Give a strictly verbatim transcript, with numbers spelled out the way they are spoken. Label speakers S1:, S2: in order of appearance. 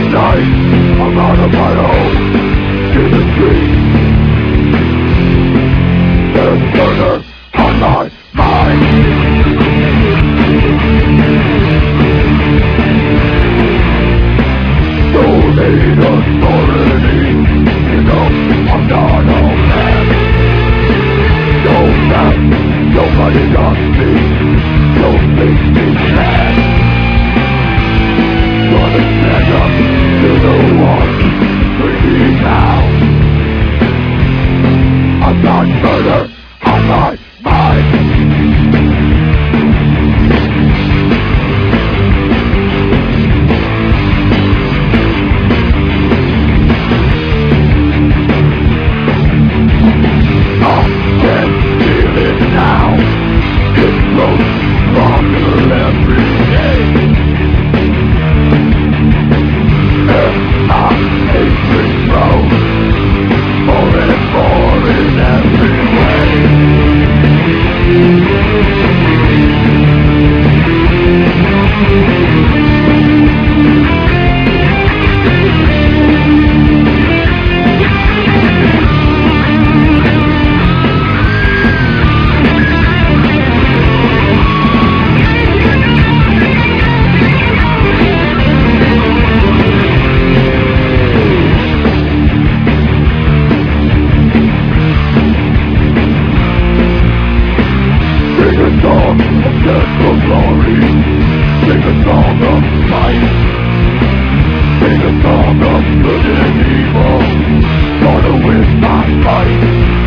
S1: night, I'm out of my own, in the street. There's a murder on my mind. Don't need authority, you know I'm not a man. Don't have, nobody got me, don't make me mad. Gonna stand up to the one, free now. I've got murder on my mind. Sing a song of life, sing a song of good and evil, gonna win my fight.